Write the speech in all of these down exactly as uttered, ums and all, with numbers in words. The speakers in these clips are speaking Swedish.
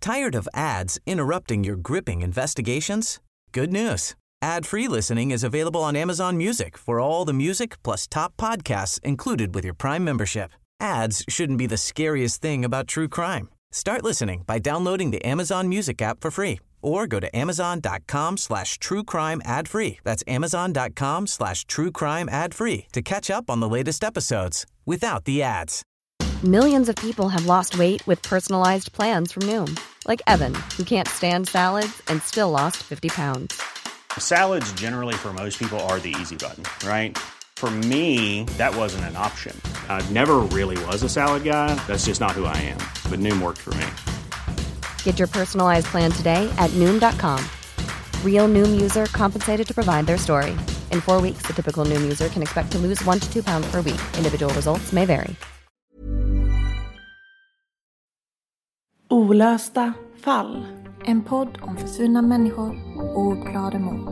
Tired of ads interrupting your gripping investigations? Good news. Ad-free listening is available on Amazon Music for all the music plus top podcasts included with your Prime membership. Ads shouldn't be the scariest thing about true crime. Start listening by downloading the Amazon Music app for free or go to amazon.com slash true crime ad free. That's amazon.com slash true crime ad free to catch up on the latest episodes without the ads. Millions of people have lost weight with personalized plans from Noom. Like Evan, who can't stand salads and still lost fifty pounds. Salads generally for most people are the easy button, right? For me, that wasn't an option. I never really was a salad guy. That's just not who I am. But Noom worked for me. Get your personalized plan today at noom dot com. Real Noom user compensated to provide their story. In four weeks, the typical Noom user can expect to lose one to two pounds per week. Individual results may vary. Olösta fall. En podd om försvunna människor och ouppklarade mord.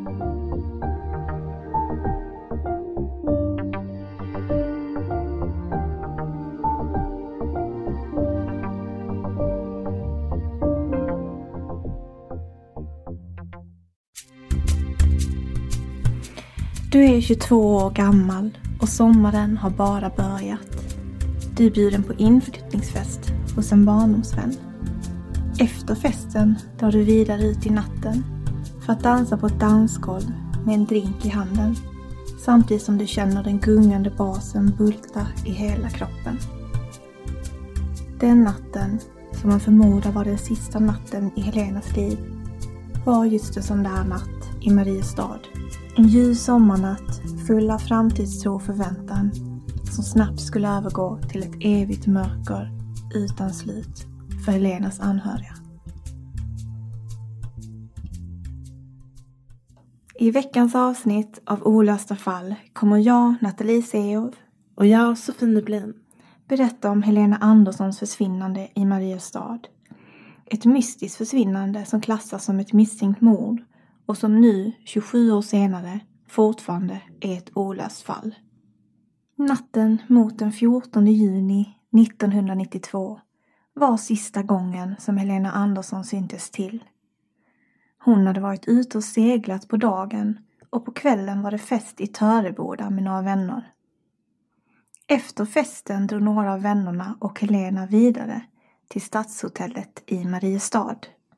Du är tjugotvå år gammal och sommaren har bara börjat. Du är bjuden på inflyttningsfest hos en barndomsvän. Efter festen drar du vidare ut i natten för att dansa på ett dansgolv med en drink i handen, samtidigt som du känner den gungande basen bulta i hela kroppen. Den natten, som man förmodar var den sista natten i Helenas liv, var just en sån där natt i Mariestad. En ljus sommarnatt full av framtidstro och förväntan som snabbt skulle övergå till ett evigt mörker utan slut för Helenas anhöriga. I veckans avsnitt av Olösta fall kommer jag, Nathalie Seov, och jag, Sofie Nyblin, berätta om Helena Anderssons försvinnande i Mariestad. Ett mystiskt försvinnande som klassas som ett misstänkt mord och som nu, tjugosju år senare, fortfarande är ett olöst fall. Natten mot den fjortonde juni nittonhundranittiotvå var sista gången som Helena Andersson syntes till. Hon hade varit ute och seglat på dagen och på kvällen var det fest i Töreboda med några vänner. Efter festen drog några av vännerna och Helena vidare till stadshotellet i Mariestad.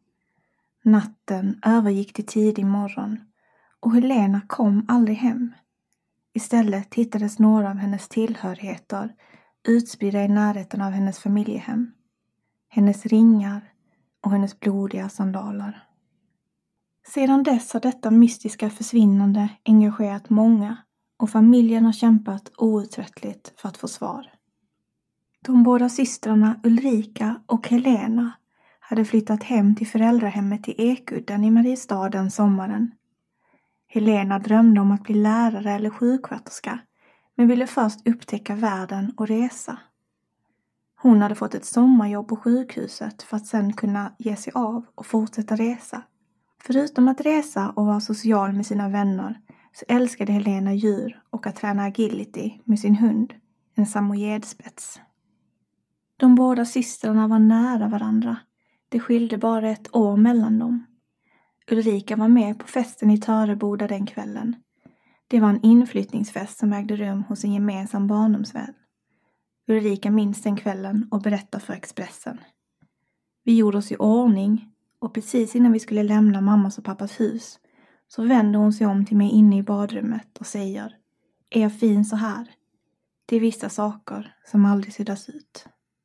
Natten övergick till tidig morgon och Helena kom aldrig hem. Istället hittades några av hennes tillhörigheter utspridda i närheten av hennes familjehem. Hennes ringar och hennes blodiga sandaler. Sedan dess har detta mystiska försvinnande engagerat många och familjen har kämpat outtröttligt för att få svar. De båda systrarna Ulrika och Helena hade flyttat hem till föräldrahemmet i Ekudden i Mariestad den sommaren. Helena drömde om att bli lärare eller sjuksköterska, men ville först upptäcka världen och resa. Hon hade fått ett sommarjobb på sjukhuset för att sedan kunna ge sig av och fortsätta resa. Förutom att resa och vara social med sina vänner så älskade Helena djur och att träna agility med sin hund, en samojedspets. De båda systrarna var nära varandra. Det skilde bara ett år mellan dem. Ulrika var med på festen i Töreboda den kvällen. Det var en inflyttningsfest som ägde rum hos en gemensam barndomsvän. Ulrika minns den kvällen och berättar för Expressen. Vi gjorde oss i ordning och precis innan vi skulle lämna mammas och pappas hus så vänder hon sig om till mig inne i badrummet och säger: är jag fin så här? Det är vissa saker som aldrig suddas ut.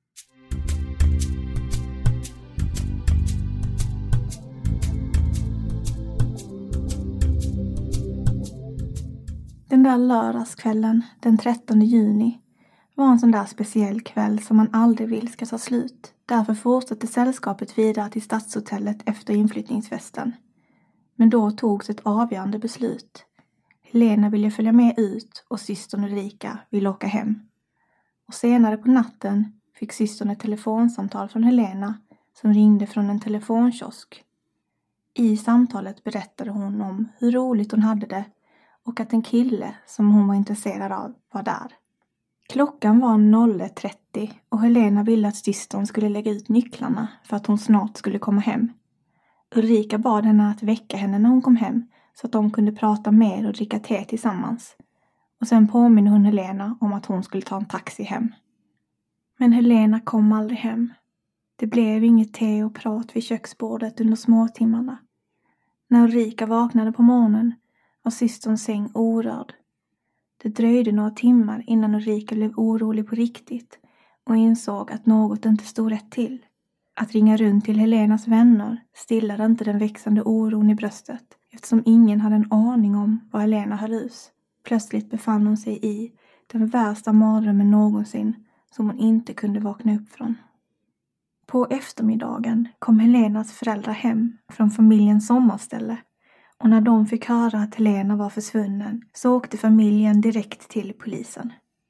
Den där lördagskvällen, den trettonde juni, var en sån där speciell kväll som man aldrig vill ska ta slut. Därför fortsatte sällskapet vidare till stadshotellet efter inflyttningsfesten. Men då togs ett avgörande beslut. Helena ville följa med ut och systern Ulrika ville åka hem. Och senare på natten fick systern ett telefonsamtal från Helena som ringde från en telefonkiosk. I samtalet berättade hon om hur roligt hon hade det och att en kille som hon var intresserad av var där. Klockan var noll ett trettio och Helena ville att systern skulle lägga ut nycklarna för att hon snart skulle komma hem. Ulrika bad henne att väcka henne när hon kom hem så att de kunde prata mer och dricka te tillsammans. Och sen påminner hon Helena om att hon skulle ta en taxi hem. Men Helena kom aldrig hem. Det blev inget te och prat vid köksbordet under småtimmarna. När Ulrika vaknade på morgonen var systerns säng orörd. Det dröjde några timmar innan Ulrika blev orolig på riktigt och insåg att något inte stod rätt till. Att ringa runt till Helenas vänner stillade inte den växande oron i bröstet eftersom ingen hade en aning om vad Helena höll hus. Plötsligt befann hon sig i den värsta mardrömmen någonsin som hon inte kunde vakna upp från. På eftermiddagen kom Helenas föräldrar hem från familjens sommarställe och när de fick höra att Helena var försvunnen så åkte familjen direkt till polisen.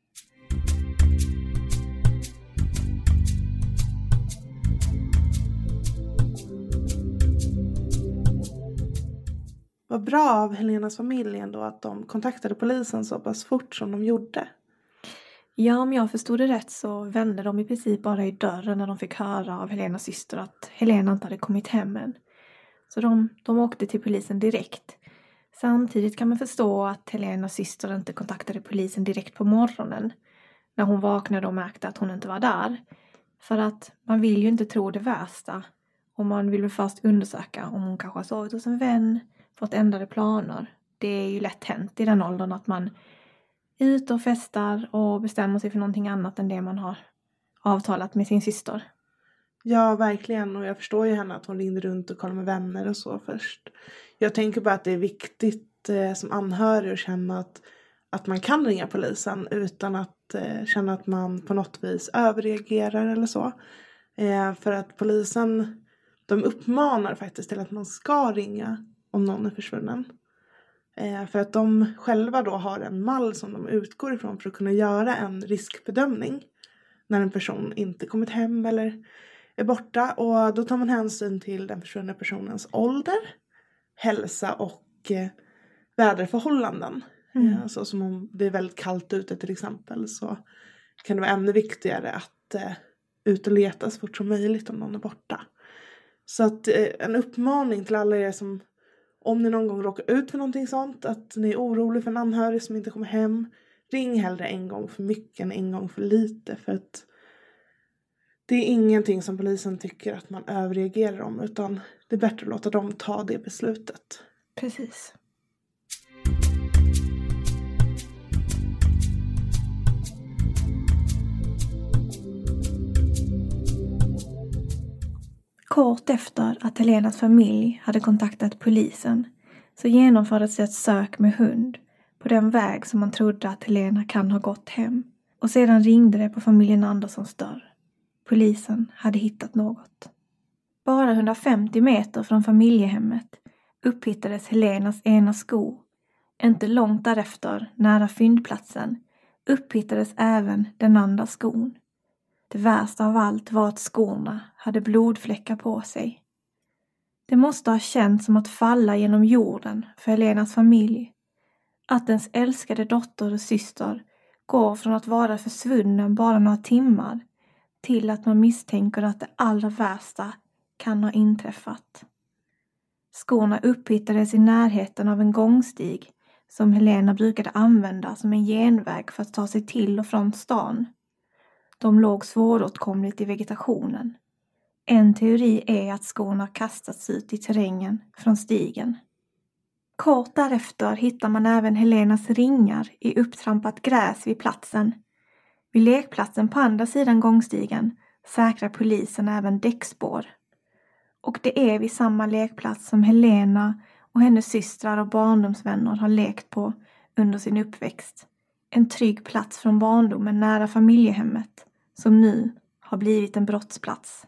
Vad bra av Helenas familj ändå att de kontaktade polisen så pass fort som de gjorde. Ja, om jag förstod det rätt så vände de i princip bara i dörren när de fick höra av Helenas syster att Helena inte hade kommit hem än. Så de, de åkte till polisen direkt. Samtidigt kan man förstå att Helenas syster inte kontaktade polisen direkt på morgonen. När hon vaknade och märkte att hon inte var där. För att man vill ju inte tro det värsta. Och man vill väl först undersöka om hon kanske har sovit hos en vän. Fått ändrade planer. Det är ju lätt hänt i den åldern att man är ute och festar och bestämmer sig för någonting annat än det man har avtalat med sin syster. Ja, verkligen. Och jag förstår ju henne att hon ringde runt och kollade med vänner och så först. Jag tänker bara att det är viktigt eh, som anhörig att känna att, att man kan ringa polisen utan att eh, känna att man på något vis överreagerar eller så. Eh, för att polisen, de uppmanar faktiskt till att man ska ringa om någon är försvunnen. Eh, för att de själva då har en mall som de utgår ifrån för att kunna göra en riskbedömning. När en person inte kommit hem eller är borta. Och då tar man hänsyn till den försvunna personens ålder, hälsa och eh, väderförhållanden. Mm. Eh, så som om det är väldigt kallt ute till exempel så kan det vara ännu viktigare att eh, ut och leta så fort som möjligt om någon är borta. Så att eh, en uppmaning till alla er som, om ni någon gång råkar ut för någonting sånt, att ni är oroliga för en anhörig som inte kommer hem, ring hellre en gång för mycket än en gång för lite. För att det är ingenting som polisen tycker att man överreagerar om, utan det är bättre att låta dem ta det beslutet. Precis. Kort efter att Helenas familj hade kontaktat polisen så genomfördes ett sök med hund på den väg som man trodde att Helena kan ha gått hem. Och sedan ringde det på familjen Anderssons dörr. Polisen hade hittat något. Bara hundrafemtio meter från familjehemmet upphittades Helenas ena sko. Inte långt därefter, nära fyndplatsen, upphittades även den andra skon. Det värsta av allt var att skorna hade blodfläckar på sig. Det måste ha känts som att falla genom jorden för Helenas familj. Att ens älskade dotter och syster går från att vara försvunnen bara några timmar till att man misstänker att det allra värsta kan ha inträffat. Skorna upphittades i närheten av en gångstig som Helena brukade använda som en genväg för att ta sig till och från stan. De låg svåråtkomligt i vegetationen. En teori är att skorna kastats ut i terrängen från stigen. Kort därefter hittar man även Helenas ringar i upptrampat gräs vid platsen. Vid lekplatsen på andra sidan gångstigen säkrar polisen även däckspår. Och det är vid samma lekplats som Helena och hennes systrar och barndomsvänner har lekt på under sin uppväxt. En trygg plats från barndomen nära familjehemmet som nu har blivit en brottsplats.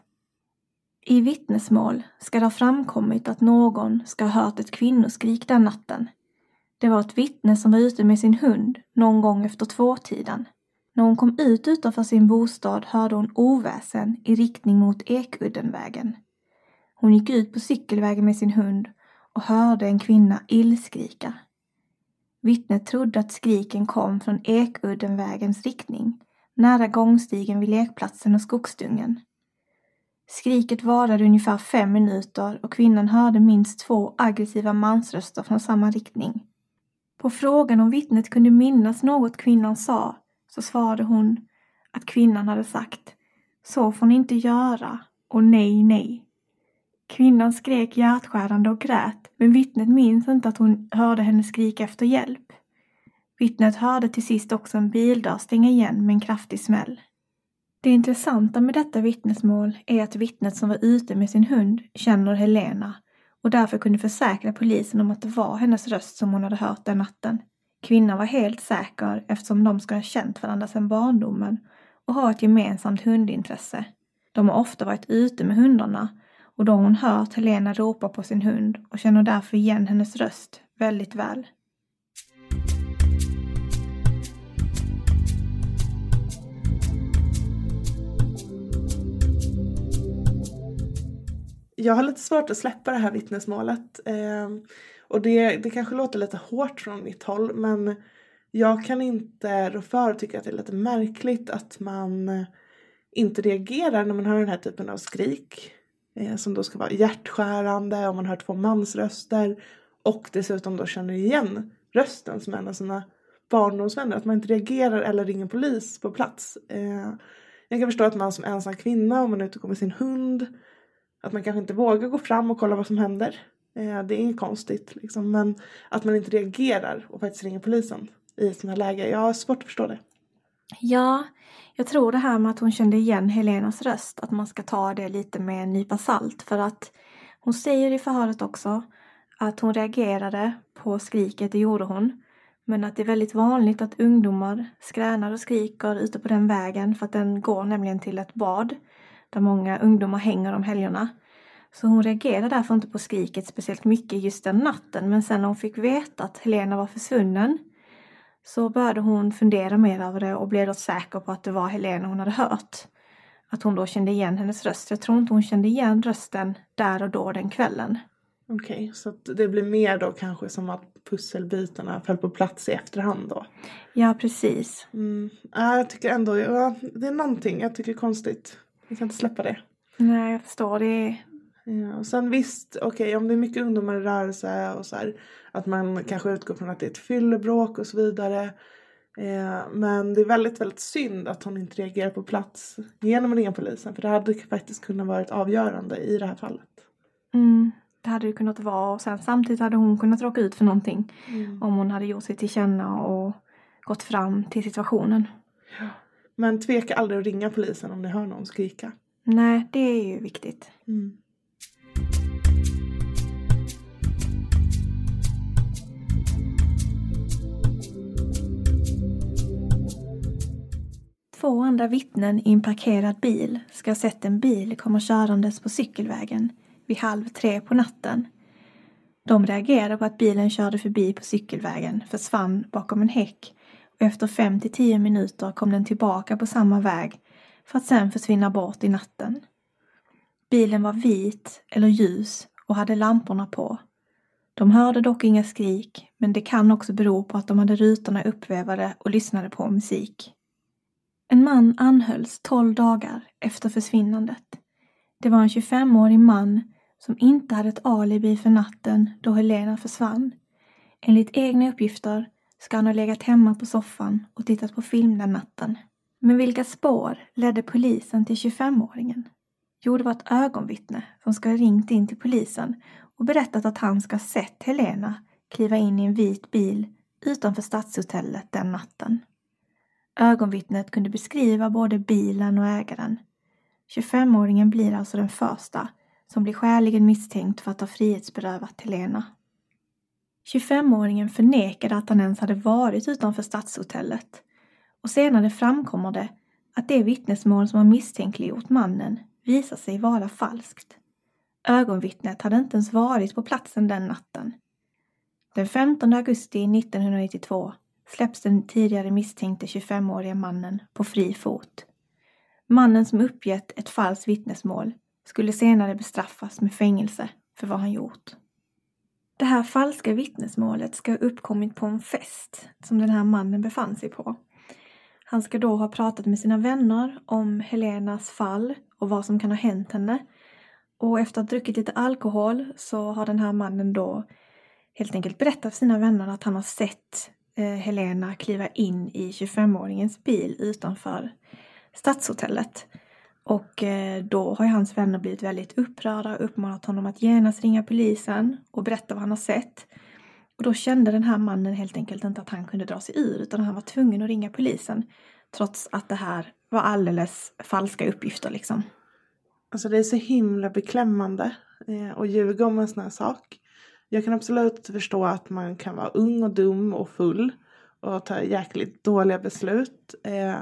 I vittnesmål ska det ha framkommit att någon ska ha hört ett kvinnoskrik den natten. Det var ett vittne som var ute med sin hund någon gång efter tvåtiden. När hon kom ut utanför sin bostad hörde hon oväsen i riktning mot Ekuddenvägen. Hon gick ut på cykelvägen med sin hund och hörde en kvinna illskrika. Vittnet trodde att skriken kom från Ekuddenvägens riktning, nära gångstigen vid lekplatsen och skogsdungen. Skriket varade ungefär fem minuter och kvinnan hörde minst två aggressiva mansröster från samma riktning. På frågan om vittnet kunde minnas något kvinnan sa, så svarade hon att kvinnan hade sagt: "Så får ni inte göra" och "nej, nej". Kvinnan skrek hjärtskärande och grät, men vittnet minns inte att hon hörde henne skrika efter hjälp. Vittnet hörde till sist också en bildörr stänga igen med en kraftig smäll. Det intressanta med detta vittnesmål är att vittnet som var ute med sin hund känner Helena och därför kunde försäkra polisen om att det var hennes röst som hon hade hört den natten. Kvinnan var helt säker eftersom de ska ha känt varandra sedan barndomen och har ett gemensamt hundintresse. De har ofta varit ute med hundarna och då har hon hört Helena ropa på sin hund och känner därför igen hennes röst väldigt väl. Jag har lite svårt att släppa det här vittnesmålet. Eh, och det, det kanske låter lite hårt från mitt håll. Men jag kan inte rå för att tycka att det är lite märkligt att man inte reagerar när man hör den här typen av skrik. Eh, som då ska vara hjärtskärande, om man hör två mansröster. Och dessutom då känner igen rösten som en av sina barndomsvänner. Att man inte reagerar eller ringer polis på plats. Eh, jag kan förstå att man som ensam kvinna, om man är ute och går med sin hund, att man kanske inte vågar gå fram och kolla vad som händer. Eh, det är inget konstigt. Liksom. Men att man inte reagerar och faktiskt ringer polisen i ett sådant här läge. Jag har svårt att förstå det. Ja, jag tror det här med att hon kände igen Helenas röst. Att man ska ta det lite med en nypa salt. För att hon säger i förhöret också att hon reagerade på skriket, det gjorde hon. Men att det är väldigt vanligt att ungdomar skränar och skriker ute på den vägen. För att den går nämligen till ett bad där många ungdomar hänger om helgerna. Så hon reagerade därför inte på skriket speciellt mycket just den natten. Men sen när hon fick veta att Helena var försvunnen så började hon fundera mer över det och blev då säker på att det var Helena hon hade hört. Att hon då kände igen hennes röst. Jag tror inte hon kände igen rösten där och då den kvällen. Okej, okay, så att det blir mer då kanske som att pusselbitarna föll på plats i efterhand då? Ja, precis. Mm. Ja, jag tycker ändå, ja, det är någonting jag tycker är konstigt. Jag kan inte släppa det. Nej, jag förstår det. Ja, och sen visst, okej, okay, om det är mycket ungdomar i rörelse och så här, att man kanske utgår från att det är ett fyllebråk och så vidare. Eh, men det är väldigt, väldigt synd att hon inte reagerar på plats genom att ringa polisen. För det hade faktiskt kunnat vara ett avgörande i det här fallet. Mm, det hade ju kunnat vara. Och sen samtidigt hade hon kunnat råka ut för någonting. Mm. Om hon hade gjort sig till känna och gått fram till situationen. Ja. Men tveka aldrig att ringa polisen om ni hör någon skrika. Nej, det är ju viktigt. Mm. Två andra vittnen i en parkerad bil ska ha sett en bil komma körandes på cykelvägen vid halv tre på natten. De reagerade på att bilen körde förbi på cykelvägen, försvann bakom en häck och efter fem till tio minuter kom den tillbaka på samma väg för att sedan försvinna bort i natten. Bilen var vit eller ljus och hade lamporna på. De hörde dock inga skrik, men det kan också bero på att de hade rutorna uppvävade och lyssnade på musik. En man anhölls tolv dagar efter försvinnandet. Det var en tjugofemårig man som inte hade ett alibi för natten då Helena försvann. Enligt egna uppgifter ska han ha legat hemma på soffan och tittat på film den natten. Men vilka spår ledde polisen till tjugofemåringen? Jo, det var ett ögonvittne som ska ha ringt in till polisen och berättat att han ska ha sett Helena kliva in i en vit bil utanför stadshotellet den natten. Ögonvittnet kunde beskriva både bilen och ägaren. tjugofemåringen blir alltså den första som blir skäligen misstänkt för att ha frihetsberövat Helena. tjugofemåringen förnekade att han ens hade varit utanför stadshotellet. Och senare framkommer det att det vittnesmål som har misstänkliggjort mannen visar sig vara falskt. Ögonvittnet hade inte ens varit på platsen den natten. Den femtonde augusti nittonhundranittiotvå släpps den tidigare misstänkte tjugofemåriga mannen på fri fot. Mannen som uppgett ett falskt vittnesmål skulle senare bestraffas med fängelse för vad han gjort. Det här falska vittnesmålet ska ha uppkommit på en fest som den här mannen befann sig på. Han ska då ha pratat med sina vänner om Helenas fall och vad som kan ha hänt henne. Och efter att ha druckit lite alkohol så har den här mannen då helt enkelt berättat för sina vänner att han har sett eh, Helena kliva in i tjugofemåringens bil utanför Stadshotellet. Och eh, då har ju hans vänner blivit väldigt upprörda och uppmanat honom att genast ringa polisen och berätta vad han har sett. Och då kände den här mannen helt enkelt inte att han kunde dra sig ur, utan han var tvungen att ringa polisen. Trots att det här var alldeles falska uppgifter liksom. Alltså det är så himla beklämmande eh, att ljuga om en sån här sak. Jag kan absolut förstå att man kan vara ung och dum och full och ta jäkligt dåliga beslut. Eh,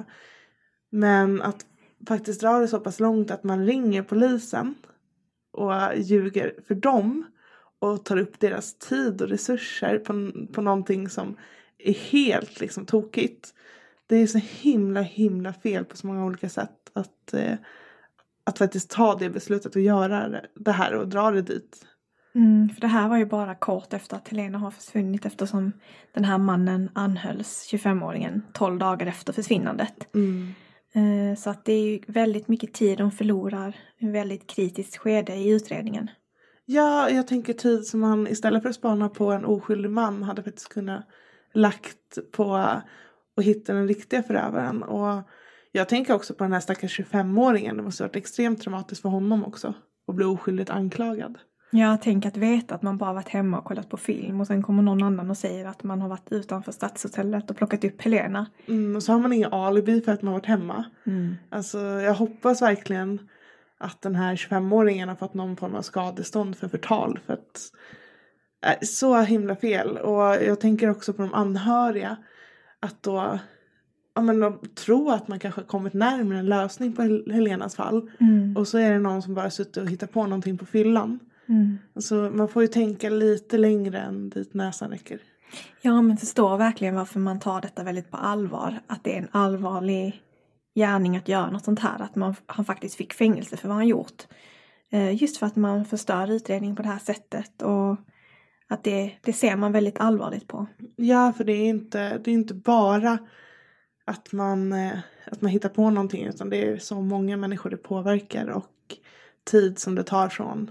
men att faktiskt dra det så pass långt att man ringer polisen och ljuger för dem och tar upp deras tid och resurser på, på någonting som är helt liksom tokigt. Det är så himla himla fel på så många olika sätt att, eh, att faktiskt ta det beslutet och göra det här och dra det dit. Mm, för det här var ju bara kort efter att Helena har försvunnit, eftersom den här mannen anhölls, tjugofemåringen, tolv dagar efter försvinnandet. Mm. Eh, så att det är ju väldigt mycket tid de förlorar, en väldigt kritiskt skede i utredningen. Ja, jag tänker tid som man istället för att spana på en oskyldig man hade faktiskt kunnat lagt på att hitta den riktiga förövaren. Och jag tänker också på den här stackars tjugofemåringen. Det måste ha varit extremt traumatiskt för honom också att bli oskyldigt anklagad. Jag tänker att veta att man bara varit hemma och kollat på film och sen kommer någon annan och säger att man har varit utanför Stadshotellet och plockat upp Helena. Mm, och så har man ingen alibi för att man har varit hemma. Mm. Alltså jag hoppas verkligen att den här tjugofemåringen har fått någon form av skadestånd för förtal. För att äh, så himla fel. Och jag tänker också på de anhöriga. Att då ja, men de tror att man kanske har kommit närmare en lösning på Helenas fall. Mm. Och så är det någon som bara suttit och hittat på någonting på fyllan. Mm. Alltså man får ju tänka lite längre än dit näsan räcker. Ja, men förstår verkligen varför man tar detta väldigt på allvar. Att det är en allvarlig gärning att göra något sånt här. Att man, han faktiskt fick fängelse för vad han gjort. Eh, just för att man förstör utredningen på det här sättet. Och att det, det ser man väldigt allvarligt på. Ja, för det är inte, det är inte bara att man, eh, att man hittar på någonting. Utan det är så många människor det påverkar. Och tid som det tar från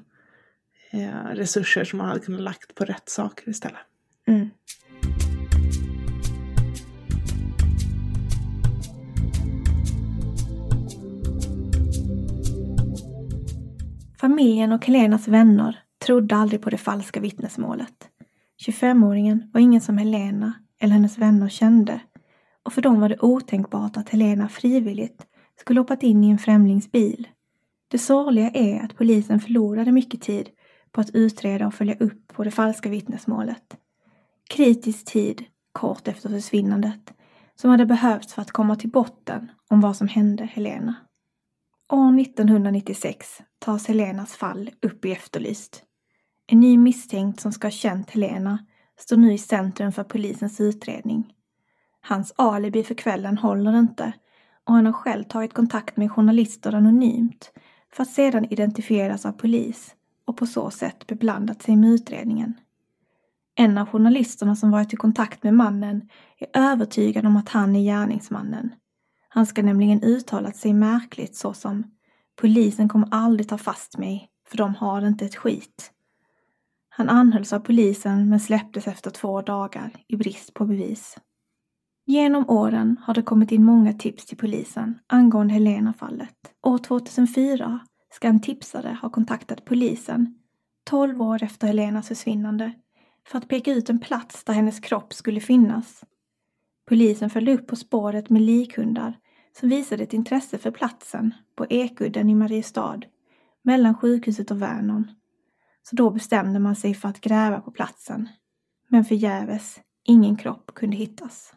eh, resurser som man hade kunnat lagt på rätt saker istället. Mm. Familjen och Helenas vänner trodde aldrig på det falska vittnesmålet. tjugofemåringen var ingen som Helena eller hennes vänner kände, och för dem var det otänkbart att Helena frivilligt skulle hoppat in i en främlingsbil. Det sorgliga är att polisen förlorade mycket tid på att utreda och följa upp på det falska vittnesmålet. Kritisk tid kort efter försvinnandet som hade behövts för att komma till botten om vad som hände Helena. År nittonhundranittiosex tas Helenas fall upp i Efterlyst. En ny misstänkt som ska ha känt Helena står nu i centrum för polisens utredning. Hans alibi för kvällen håller inte, och han har själv tagit kontakt med journalister anonymt för att sedan identifieras av polis och på så sätt beblandat sig med utredningen. En av journalisterna som varit i kontakt med mannen är övertygad om att han är gärningsmannen. Han ska nämligen uttalat sig märkligt såsom: polisen kommer aldrig ta fast mig, för de har inte ett skit. Han anhölls av polisen men släpptes efter två dagar i brist på bevis. Genom åren har det kommit in många tips till polisen angående Helena-fallet. År tvåtusenfyra ska en tipsare ha kontaktat polisen, tolv år efter Helenas försvinnande, för att peka ut en plats där hennes kropp skulle finnas. Polisen följde upp på spåret med likhundar som visade ett intresse för platsen på Ekudden i Mariestad, mellan sjukhuset och Värnon. Så då bestämde man sig för att gräva på platsen. Men förgäves, ingen kropp kunde hittas.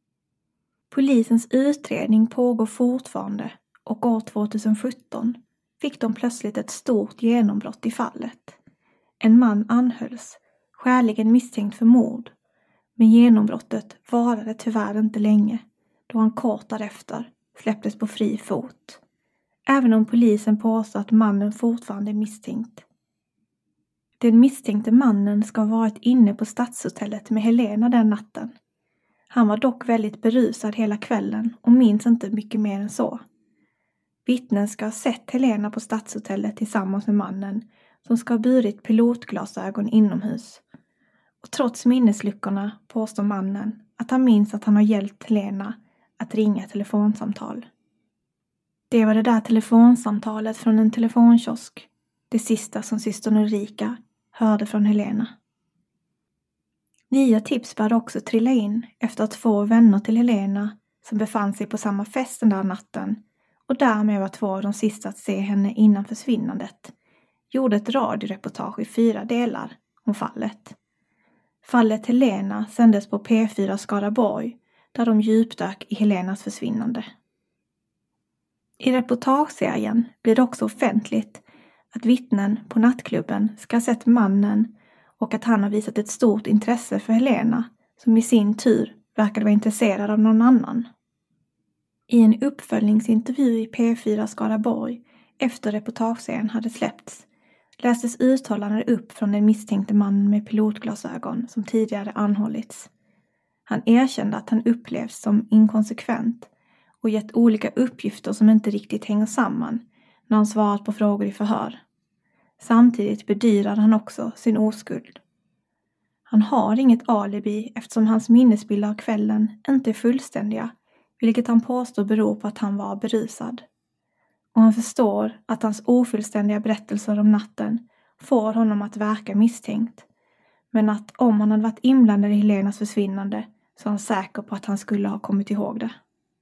Polisens utredning pågår fortfarande, och år tvåtusensjutton fick de plötsligt ett stort genombrott i fallet. En man anhölls, skäligen misstänkt för mord. Men genombrottet varade tyvärr inte länge, då han kort därefter släpptes på fri fot. Även om polisen påstår att mannen fortfarande är misstänkt. Den misstänkte mannen ska ha varit inne på stadshotellet med Helena den natten. Han var dock väldigt berusad hela kvällen och minns inte mycket mer än så. Vittnen ska ha sett Helena på stadshotellet tillsammans med mannen som ska ha burit pilotglasögon inomhus. Och trots minnesluckorna påstår mannen att han minns att han har hjälpt Helena att ringa telefonsamtal. Det var det där telefonsamtalet från en telefonkiosk, det sista som systern Ulrika hörde från Helena. Nya tips började också trilla in efter att två vänner till Helena som befann sig på samma fest den där natten och därmed var två av de sista att se henne innan försvinnandet, gjorde ett radioreportage i fyra delar om fallet. Fallet Helena sändes på P fyra Skaraborg där de djupdök i Helenas försvinnande. I reportageserien blir det också offentligt att vittnen på nattklubben ska ha sett mannen och att han har visat ett stort intresse för Helena som i sin tur verkade vara intresserad av någon annan. I en uppföljningsintervju i P fyra Skaraborg efter reportageserien hade släppts lästes uttalanden upp från den misstänkte mannen med pilotglasögon som tidigare anhållits. Han erkände att han upplevs som inkonsekvent och gett olika uppgifter som inte riktigt hänger samman när han svarat på frågor i förhör. Samtidigt bedyrar han också sin oskuld. Han har inget alibi eftersom hans minnesbilder av kvällen inte är fullständiga, vilket han påstår beror på att han var berusad. Och han förstår att hans ofullständiga berättelser om natten får honom att verka misstänkt. Men att om han hade varit inblandad i Helenas försvinnande så är han säker på att han skulle ha kommit ihåg det.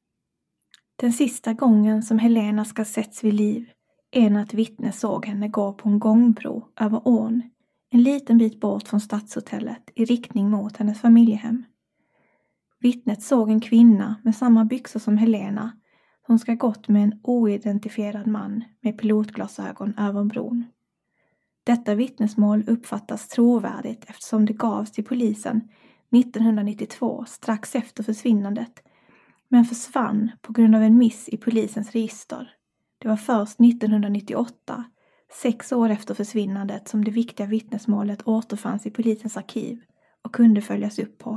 Den sista gången som Helena ska sätts vid liv är när ett vittne såg henne gå på en gångbro över ån, en liten bit bort från stadshotellet i riktning mot hennes familjehem. Vittnet såg en kvinna med samma byxor som Helena som ska gått med en oidentifierad man med pilotglasögon över bron. Detta vittnesmål uppfattas trovärdigt eftersom det gavs till polisen nittonhundranittiotvå strax efter försvinnandet men försvann på grund av en miss i polisens register. Det var först nittonhundranittioåtta, sex år efter försvinnandet, som det viktiga vittnesmålet återfanns i polisens arkiv och kunde följas upp på.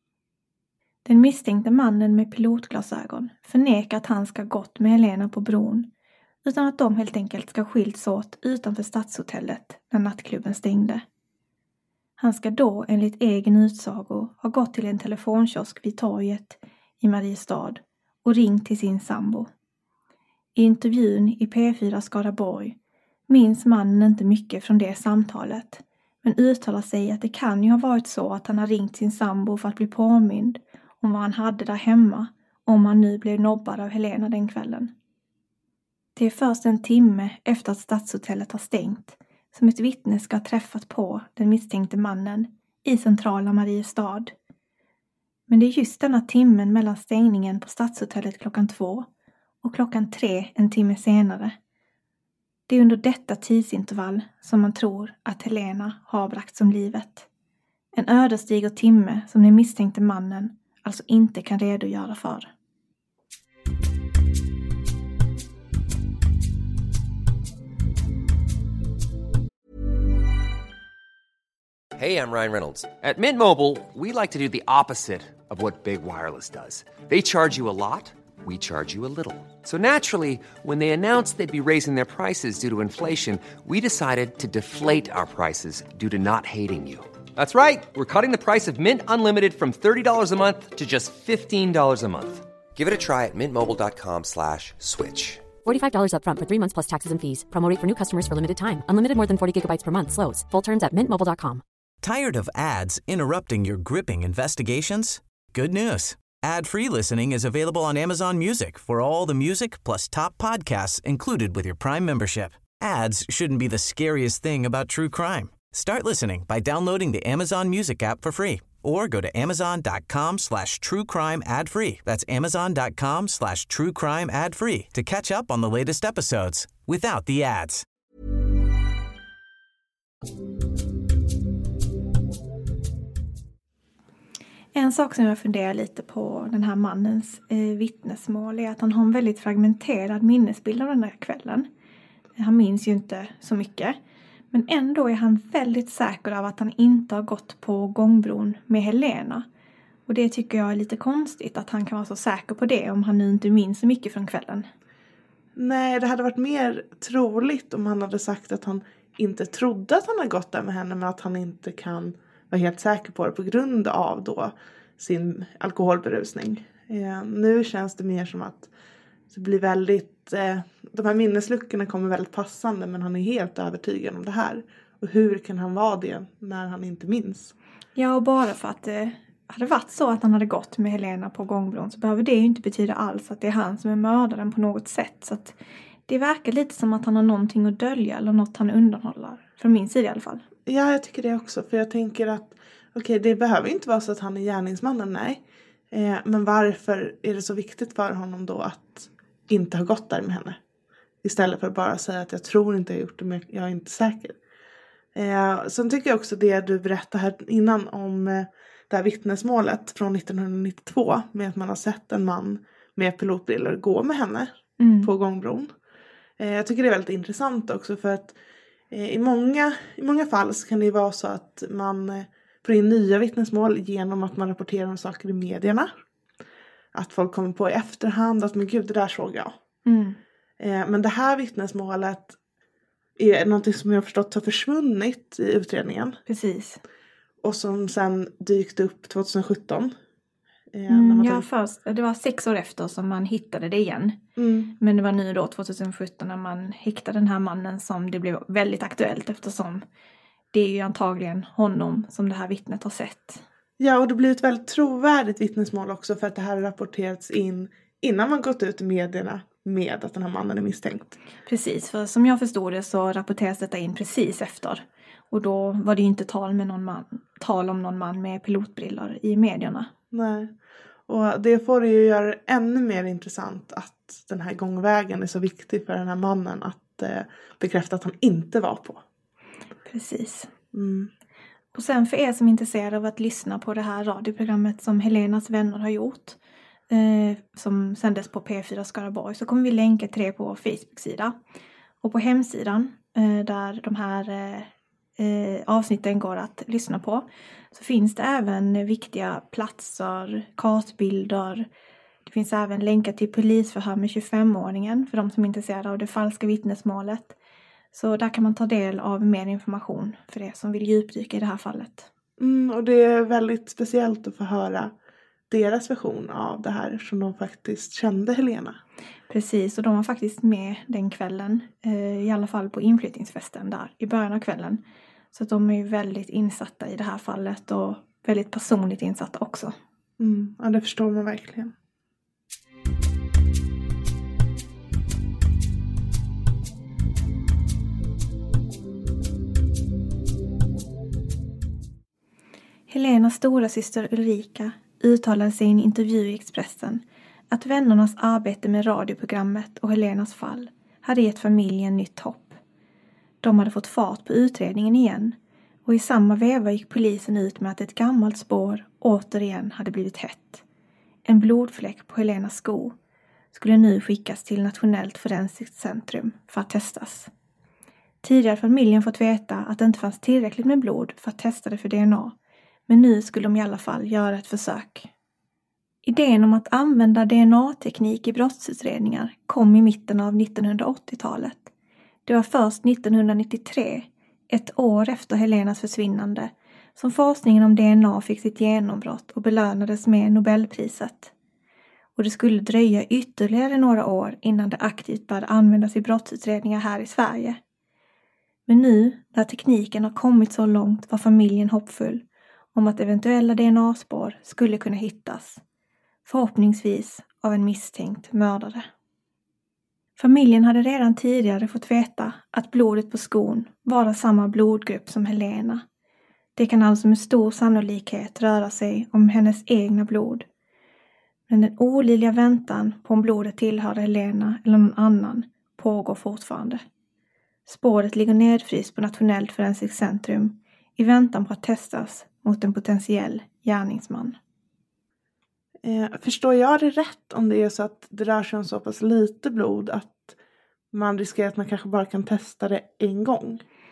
Den misstänkte mannen med pilotglasögon förnekar att han ska gått med Helena på bron utan att de helt enkelt ska skilts åt utanför stadshotellet när nattklubben stängde. Han ska då enligt egen utsago ha gått till en telefonkiosk vid torget i Mariestad och ringt till sin sambo. I intervjun i P fyra Skaraborg minns mannen inte mycket från det samtalet men uttalar sig att det kan ju ha varit så att han har ringt sin sambo för att bli påmind om vad han hade där hemma om han nu blev nobbad av Helena den kvällen. Det är först en timme efter att stadshotellet har stängt som ett vittne ska ha träffat på den misstänkte mannen i centrala Mariestad. Men det är just denna timmen mellan stängningen på stadshotellet klockan två och klockan tre en timme senare. Det är under detta tidsintervall som man tror att Helena har bragts om livet. En ödesdiger timme som den misstänkte mannen alltså inte kan redogöra för. Hey, I'm Ryan Reynolds. At Mint Mobile, we like to do the opposite of what Big Wireless does. They charge you a lot, we charge you a little. So naturally, when they announced they'd be raising their prices due to inflation, we decided to deflate our prices due to not hating you. That's right. We're cutting the price of Mint Unlimited from thirty dollars a month to just fifteen dollars a month. Give it a try at mintmobile.com slash switch. forty-five dollars up front for three months plus taxes and fees. Promo rate for new customers for limited time. Unlimited more than forty gigabytes per month slows. Full terms at mint mobile dot com. Tired of ads interrupting your gripping investigations? Good news. Ad-free listening is available on Amazon Music for all the music plus top podcasts included with your Prime membership. Ads shouldn't be the scariest thing about true crime. Start listening by downloading the Amazon Music app for free or go to amazon.com slash true crime ad free. That's amazon.com slash true crime ad free to catch up on the latest episodes without the ads. En sak som jag funderar lite på den här mannens eh, vittnesmål är att han har en väldigt fragmenterad minnesbild av den här kvällen. Han minns ju inte så mycket. Men ändå är han väldigt säker av att han inte har gått på gångbron med Helena. Och det tycker jag är lite konstigt att han kan vara så säker på det om han nu inte minns så mycket från kvällen. Nej, det hade varit mer troligt om han hade sagt att han inte trodde att han hade gått där med henne, men att han inte kan vara helt säker på det på grund av då sin alkoholberusning. Eh, nu känns det mer som att det blir väldigt, eh, de här minnesluckorna kommer väldigt passande, men han är helt övertygad om det här. Och hur kan han vara det när han inte minns? Ja, och bara för att det hade varit så att han hade gått med Helena på gångbron så behöver det ju inte betyda alls att det är han som är mördaren på något sätt. Så att det verkar lite som att han har någonting att dölja eller något han undanhåller. Från min sida i alla fall. Ja, jag tycker det också. För jag tänker att okej, okay, det behöver inte vara så att han är gärningsmannen, nej. Eh, men varför är det så viktigt för honom då att inte ha gått där med henne? Istället för att bara säga att jag tror inte jag har gjort det, men jag är inte säker. Eh, sen tycker jag också det du berättade här innan om eh, det här vittnesmålet från nittonhundranittiotvå. Med att man har sett en man med pilotbrillor gå med henne mm. på gångbron. Eh, jag tycker det är väldigt intressant också för att eh, i, många, i många fall så kan det ju vara så att man eh, får in nya vittnesmål genom att man rapporterar om saker i medierna. Att folk kommer på i efterhand att men gud, det där såg jag. Mm. Eh, men det här vittnesmålet är någonting som jag har förstått har försvunnit i utredningen. Precis. Och som sen dykt upp tjugohundrasjutton. Eh, mm, när man ja, tänkte... först, det var sex år efter som man hittade det igen. Mm. Men det var nu då tjugohundrasjutton när man hittade den här mannen som det blev väldigt aktuellt eftersom det är ju antagligen honom som det här vittnet har sett. Ja, och det blir ett väldigt trovärdigt vittnesmål också för att det här har rapporterats in innan man gått ut i medierna med att den här mannen är misstänkt. Precis, för som jag förstod det så rapporteras detta in precis efter. Och då var det ju inte tal, med någon man, tal om någon man med pilotbrillor i medierna. Nej, och det får det ju göra ännu mer intressant att den här gångvägen är så viktig för den här mannen att eh, bekräfta att han inte var på. Precis. Mm. Och sen för er som är intresserade av att lyssna på det här radioprogrammet som Helenas vänner har gjort. Eh, som sändes på P fyra Skaraborg. Så kommer vi länka till det på vår Facebook-sida. Och på hemsidan eh, där de här eh, avsnitten går att lyssna på. Så finns det även viktiga platser, kartbilder. Det finns även länkar till polisförhör med tjugofemåringen. För de som är intresserade av det falska vittnesmålet. Så där kan man ta del av mer information för det som vill djupdyka i det här fallet. Mm, och det är väldigt speciellt att få höra deras version av det här som de faktiskt kände Helena. Precis, och de var faktiskt med den kvällen. Eh, I alla fall på inflyttningsfesten där i början av kvällen. Så att de är ju väldigt insatta i det här fallet och väldigt personligt insatta också. Mm, ja, det förstår man verkligen. Helenas stora syster Ulrika uttalade sig i en intervju i Expressen att vännernas arbete med radioprogrammet och Helenas fall hade gett familjen nytt hopp. De hade fått fart på utredningen igen och i samma veva gick polisen ut med att ett gammalt spår återigen hade blivit hett. En blodfläck på Helenas sko skulle nu skickas till Nationellt forensiskt centrum för att testas. Tidigare hade familjen fått veta att det inte fanns tillräckligt med blod för att testa det för D N A. Men nu skulle de i alla fall göra ett försök. Idén om att använda D N A-teknik i brottsutredningar kom i mitten av nittonhundraåttiotalet. Det var först nittonhundranittiotre, ett år efter Helenas försvinnande, som forskningen om D N A fick sitt genombrott och belönades med Nobelpriset. Och det skulle dröja ytterligare några år innan det aktivt började användas i brottsutredningar här i Sverige. Men nu, när tekniken har kommit så långt, var familjen hoppfull om att eventuella D N A-spår skulle kunna hittas, förhoppningsvis av en misstänkt mördare. Familjen hade redan tidigare fått veta att blodet på skon var av samma blodgrupp som Helena. Det kan alltså med stor sannolikhet röra sig om hennes egna blod. Men den olidliga väntan på om blodet tillhörde Helena eller någon annan pågår fortfarande. Spåret ligger nedfryst på Nationellt forensiskt centrum i väntan på att testas mot en potentiell gärningsman. Eh, förstår jag det rätt om det är så att det rör sig om så pass lite blod att man riskerar att man kanske bara kan testa det en gång?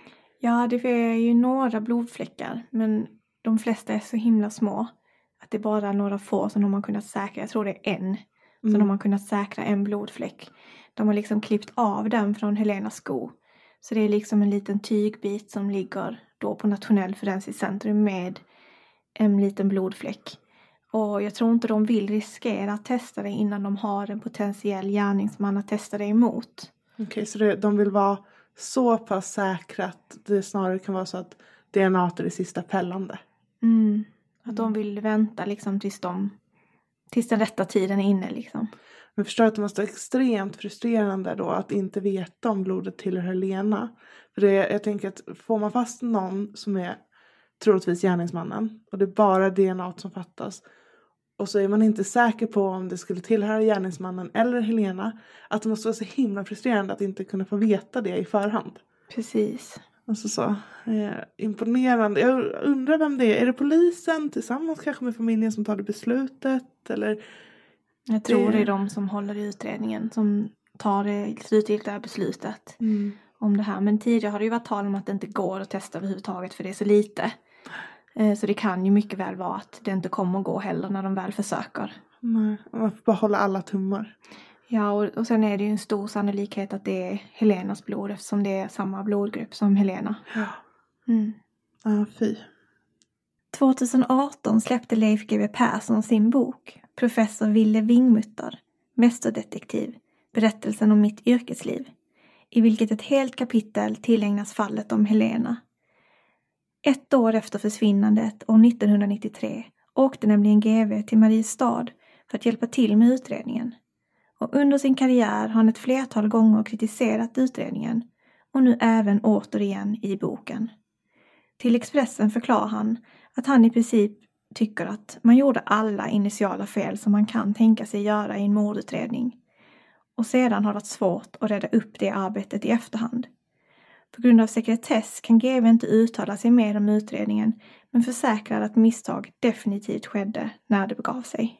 Ja, det är ju några blodfläckar, men de flesta är så himla små att det är bara några få som de har kunnat säkra. Jag tror det är en som Mm. de har kunnat säkra en blodfläck. De har liksom klippt av den från Helenas sko. Så det är liksom en liten tygbit som ligger då på Nationell forensiskt centrum med en liten blodfläck. Och jag tror inte de vill riskera att testa det innan de har en potentiell gärningsman att testa det emot. Okej, okay, så det, de vill vara så pass säkra att det snarare kan vara så att D N A är det sista fällande. Mm. Att de vill vänta liksom tills, de, tills den rätta tiden är inne liksom. Men förstår att det måste vara extremt frustrerande då att inte veta om blodet tillhör Helena. För det, jag tänker att får man fast någon som är troligtvis gärningsmannen och det är bara D N A som fattas. Och så är man inte säker på om det skulle tillhöra gärningsmannen eller Helena. Att det måste vara så himla frustrerande att inte kunna få veta det i förhand. Precis. Alltså så eh, imponerande. Jag undrar vem det är. Är det polisen tillsammans kanske med familjen som tar det beslutet? Eller... Jag tror det är de som håller i utredningen som tar det slutgiltiga beslutet Mm. om det här. Men tidigare har det ju varit tal om att det inte går att testa överhuvudtaget för det är så lite. Så det kan ju mycket väl vara att det inte kommer att gå heller när de väl försöker. Nej, man får bara hålla alla tummar. Ja, och, och sen är det ju en stor sannolikhet att det är Helenas blod eftersom det är samma blodgrupp som Helena. Ja, Mm. ah, fy. tjugoarton släppte Leif G W Persson sin bok Professor Ville Vingmutter, mästerdetektiv, berättelsen om mitt yrkesliv, i vilket ett helt kapitel tillägnas fallet om Helena. Ett år efter försvinnandet år nittonhundranittiotre åkte nämligen G W till Mariestad för att hjälpa till med utredningen. Och under sin karriär har han ett flertal gånger kritiserat utredningen och nu även återigen i boken. Till Expressen förklarar han att han i princip tycker att man gjorde alla initiala fel som man kan tänka sig göra i en mordutredning. Och sedan har det varit svårt att rädda upp det arbetet i efterhand. På grund av sekretess kan G W inte uttala sig mer om utredningen men försäkrar att misstag definitivt skedde när det begav sig.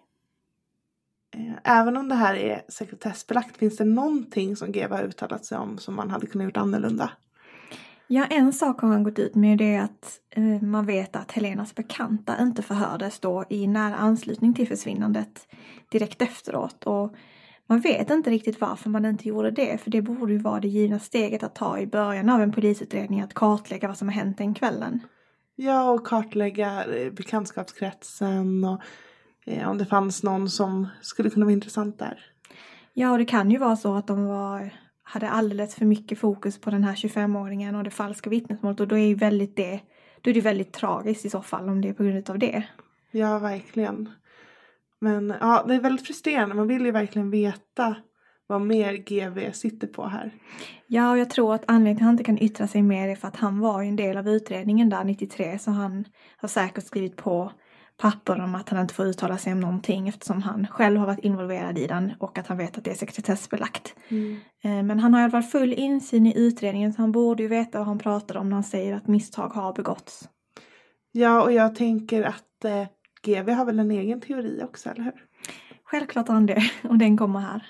Även om det här är sekretessbelagt, finns det någonting som G W har uttalat sig om som man hade kunnat gjort annorlunda? Ja, en sak har han gått ut med, det är att eh, man vet att Helenas bekanta inte förhördes då i nära anslutning till försvinnandet direkt efteråt. Och man vet inte riktigt varför man inte gjorde det, för det borde ju vara det givna steget att ta i början av en polisutredning, att kartlägga vad som har hänt den kvällen. Ja, och kartlägga bekantskapskretsen och eh, om det fanns någon som skulle kunna vara intressant där. Ja, och det kan ju vara så att de var... hade alldeles för mycket fokus på den här tjugofemåringen och det falska vittnesmålet. Och då är ju väldigt det, då är det väldigt tragiskt i så fall om det är på grund av det. Ja, verkligen. Men ja, det är väldigt frustrerande. Man vill ju verkligen veta vad mer G W sitter på här. Ja, och jag tror att anledningen till att han inte kan yttra sig mer är för att han var ju en del av utredningen där nittiotre. Så han har säkert skrivit på papper om att han inte får uttala sig om någonting eftersom han själv har varit involverad i den och att han vet att det är sekretessbelagt. Mm. Men han har i alla fall full insyn i utredningen så han borde ju veta vad han pratar om när han säger att misstag har begåtts. Ja, och jag tänker att eh, G W har väl en egen teori också, eller hur? Självklart har han det, och den kommer här.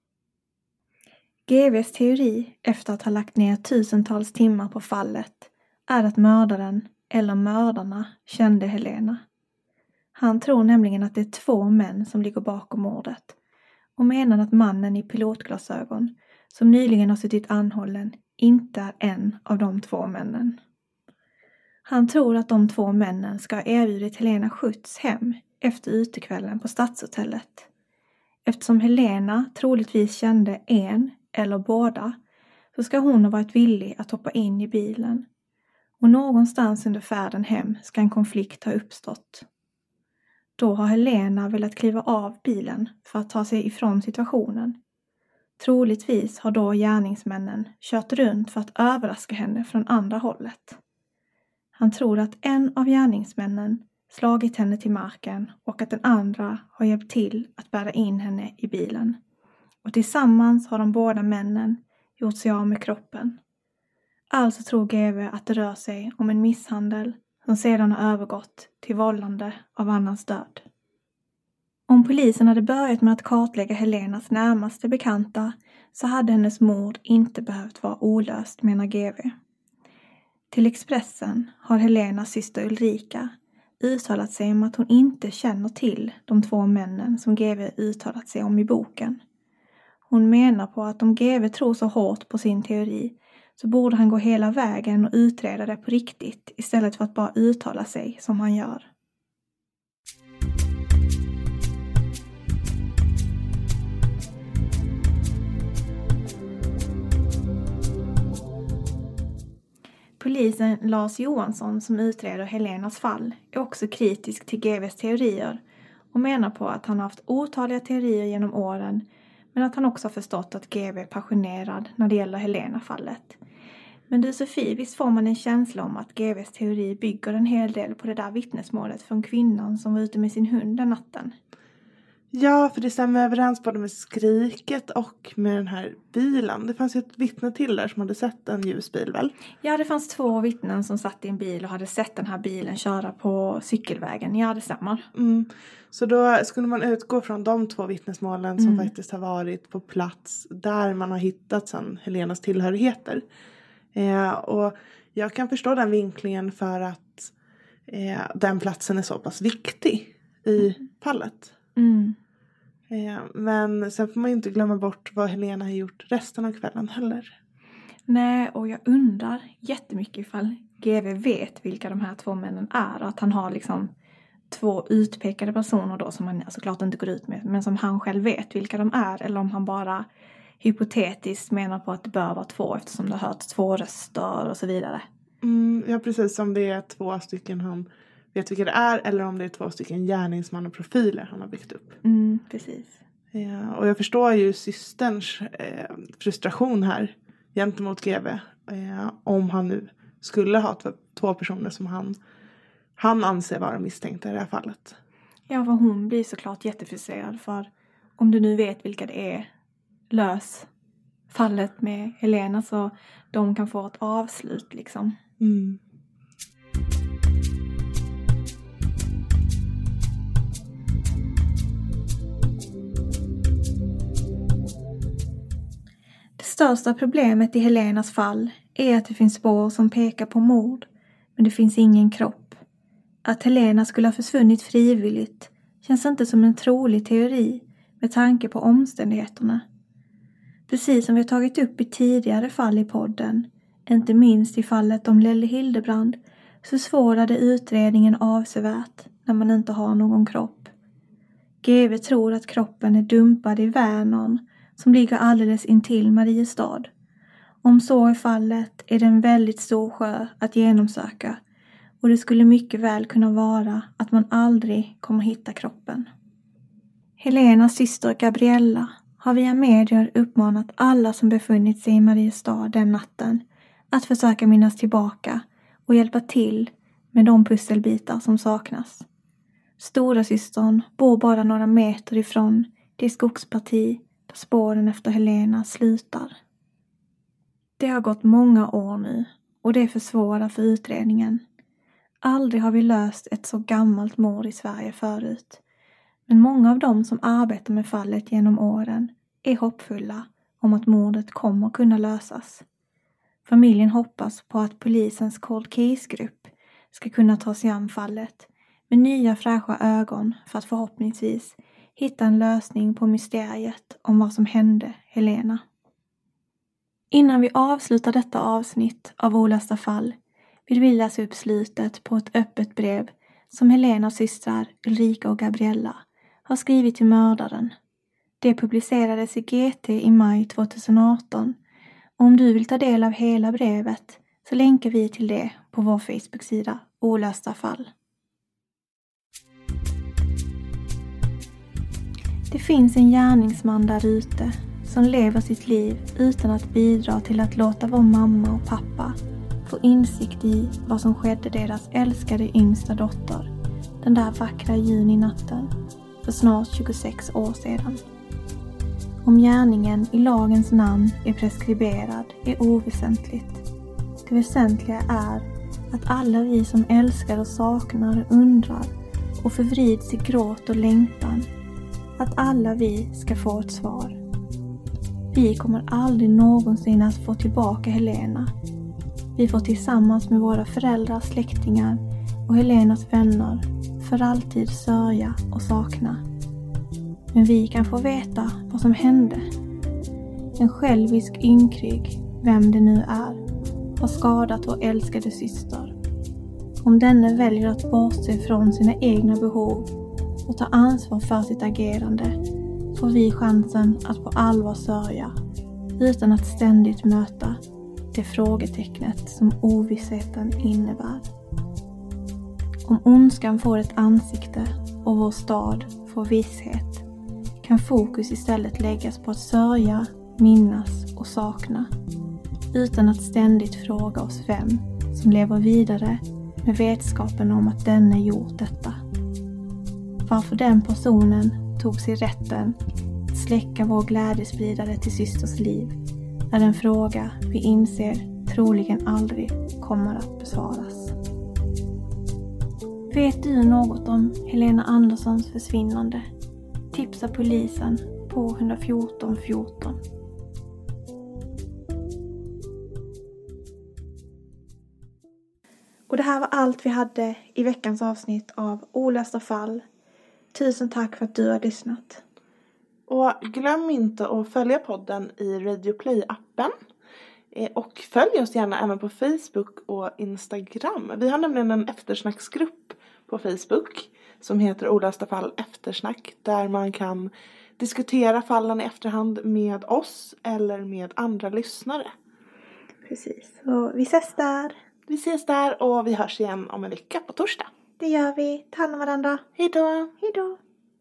G Ws teori efter att ha lagt ner tusentals timmar på fallet är att mördaren eller mördarna kände Helena. Han tror nämligen att det är två män som ligger bakom mordet och menar att mannen i pilotglasögon som nyligen har suttit anhållen inte är en av de två männen. Han tror att de två männen ska ha erbjudit Helena skjuts hem efter utekvällen på Stadshotellet. Eftersom Helena troligtvis kände en eller båda så ska hon ha varit villig att hoppa in i bilen. Och någonstans under färden hem ska en konflikt ha uppstått. Då har Helena velat kliva av bilen för att ta sig ifrån situationen. Troligtvis har då gärningsmännen kört runt för att överraska henne från andra hållet. Han tror att en av gärningsmännen slagit henne till marken och att den andra har hjälpt till att bära in henne i bilen. Och tillsammans har de båda männen gjort sig av med kroppen. Alltså tror G W att det rör sig om en misshandel som sedan har övergått till vållande av annans död. Om polisen hade börjat med att kartlägga Helenas närmaste bekanta så hade hennes mord inte behövt vara olöst, menar G W. Till Expressen har Helenas syster Ulrika uttalat sig om att hon inte känner till de två männen som G V uttalat sig om i boken. Hon menar på att om G V tror så hårt på sin teori så borde han gå hela vägen och utreda det på riktigt istället för att bara uttala sig som han gör. Polisen Lars Johansson som utreder Helenas fall är också kritisk till G V:s teorier och menar på att han har haft otaliga teorier genom åren men att han också har förstått att G V är passionerad när det gäller Helena-fallet. Men du Sofie, visst får man en känsla om att G V:s teori bygger en hel del på det där vittnesmålet från kvinnan som var ute med sin hund den natten? Ja, för det stämmer överens både med skriket och med den här bilen. Det fanns ju ett vittne till där som hade sett en ljusbil, väl? Ja, det fanns två vittnen som satt i en bil och hade sett den här bilen köra på cykelvägen. Ja, det stämmer. Mm. Så då skulle man utgå från de två vittnesmålen som mm. faktiskt har varit på plats där man har hittat sedan Helenas tillhörigheter. Eh, och jag kan förstå den vinklingen för att eh, den platsen är så pass viktig i mm. fallet. Mm. Eh, men sen får man inte glömma bort vad Helena har gjort resten av kvällen heller. Nej, och jag undrar jättemycket ifall G V vet vilka de här två männen är. Och att han har liksom två utpekade personer då som han såklart inte går ut med. Men som han själv vet vilka de är. Eller om han bara hypotetiskt menar på att det bör vara två eftersom det har hört två röster och så vidare. Mm, ja, precis som det är två stycken han vet vilka det är eller om det är två stycken gärningsmannaprofiler han har byggt upp. Mm, precis. Ja, och jag förstår ju systerns eh, frustration här gentemot G V. Eh, om han nu skulle ha t- två personer som han, han anser vara misstänkta i det här fallet. Ja, för hon blir såklart jättefrustrerad för om du nu vet vilka det är, lös fallet med Helena så de kan få ett avslut liksom. Mm. Det största problemet i Helenas fall är att det finns spår som pekar på mord, men det finns ingen kropp. Att Helena skulle ha försvunnit frivilligt känns inte som en trolig teori med tanke på omständigheterna. Precis som vi har tagit upp i tidigare fall i podden, inte minst i fallet om Lelle Hildebrand, försvårade utredningen avsevärt när man inte har någon kropp. G V tror att kroppen är dumpad i Vänern som ligger alldeles intill Mariestad. Om så är fallet är det en väldigt stor sjö att genomsöka och det skulle mycket väl kunna vara att man aldrig kommer hitta kroppen. Helenas syster Gabriella har via medier uppmanat alla som befunnit sig i Mariestad den natten att försöka minnas tillbaka och hjälpa till med de pusselbitar som saknas. Stora systern bor bara några meter ifrån det skogsparti där spåren efter Helena slutar. Det har gått många år nu och det försvårar för utredningen. Aldrig har vi löst ett så gammalt mord i Sverige förut. Men många av dem som arbetar med fallet genom åren är hoppfulla om att mordet kommer kunna lösas. Familjen hoppas på att polisens cold case-grupp ska kunna ta sig an fallet med nya fräscha ögon för att förhoppningsvis hitta en lösning på mysteriet om vad som hände Helena. Innan vi avslutar detta avsnitt av Olösta fall vill vi läsa upp slutet på ett öppet brev som Helenas systrar Ulrika och Gabriella har skrivit till mördaren. Det publicerades i G T i maj tjugoarton och om du vill ta del av hela brevet så länkar vi till det på vår Facebook-sida Olösta fall. Det finns en gärningsman där ute som lever sitt liv utan att bidra till att låta vår mamma och pappa få insikt i vad som skedde deras älskade yngsta dotter den där vackra juninatten för snart tjugosex år sedan. Om gärningen i lagens namn är preskriberad är oväsentligt. Det väsentliga är att alla vi som älskar och saknar undrar och förvrids i gråt och längtan, att alla vi ska få ett svar. Vi kommer aldrig någonsin att få tillbaka Helena. Vi får tillsammans med våra föräldrar, släktingar och Helenas vänner för alltid sörja och sakna. Men vi kan få veta vad som hände. En självisk ynkrig, vem det nu är, har skadat vår älskade syster. Om denne väljer att bortse från sina egna behov och ta ansvar för sitt agerande, får vi chansen att på allvar sörja utan att ständigt möta det frågetecknet som ovissheten innebär. Om ondskan får ett ansikte och vår stad får visshet, kan fokus istället läggas på att sörja, minnas och sakna, utan att ständigt fråga oss vem som lever vidare med vetskapen om att denne gjort detta. Varför den personen tog sig rätten att släcka vår glädjespridare till systers liv är en fråga vi inser troligen aldrig kommer att besvaras. Vet du något om Helena Anderssons försvinnande? Tipsa polisen på ett fjorton fjorton. Och det här var allt vi hade i veckans avsnitt av Olösta fall. Tusen tack för att du har lyssnat. Och glöm inte att följa podden i Radio Play-appen. Och följ oss gärna även på Facebook och Instagram. Vi har nämligen en eftersnacksgrupp på Facebook som heter Olösta fall eftersnack. Där man kan diskutera fallen i efterhand med oss eller med andra lyssnare. Precis, och vi ses där. Vi ses där och vi hörs igen om en vecka på torsdag. Det gör vi. Ta hand om varandra. Hej då. Hej då.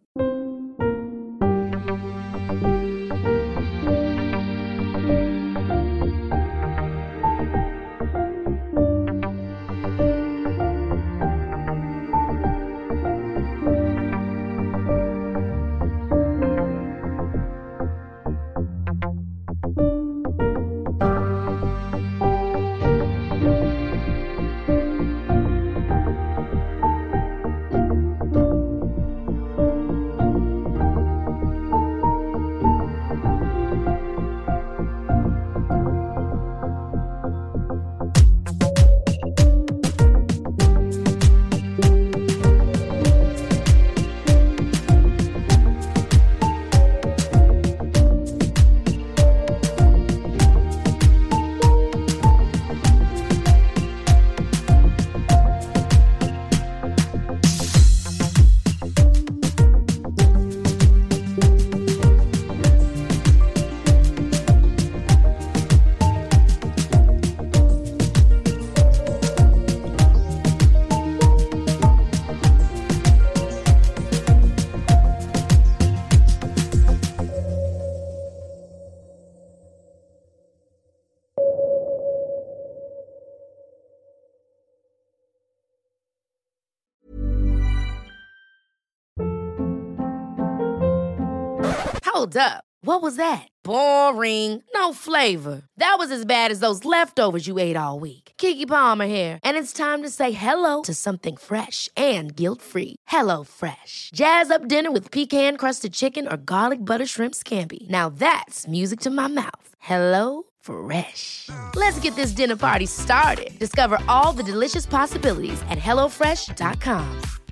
Hold up. What was that? Boring. No flavor. That was as bad as those leftovers you ate all week. Keke Palmer here, and it's time to say hello to something fresh and guilt-free. Hello Fresh. Jazz up dinner with pecan-crusted chicken or garlic butter shrimp scampi. Now that's music to my mouth. Hello Fresh. Let's get this dinner party started. Discover all the delicious possibilities at hello fresh dot com.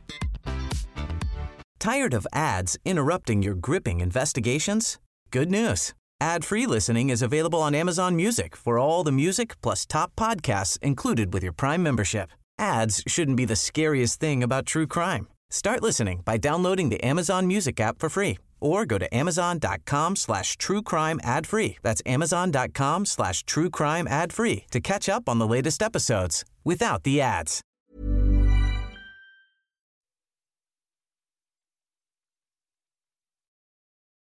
Tired of ads interrupting your gripping investigations? Good news. Ad-free listening is available on Amazon Music for all the music plus top podcasts included with your Prime membership. Ads shouldn't be the scariest thing about true crime. Start listening by downloading the Amazon Music app for free or go to amazon.com slash true crime ad free. That's amazon.com slash true crime ad free to catch up on the latest episodes without the ads.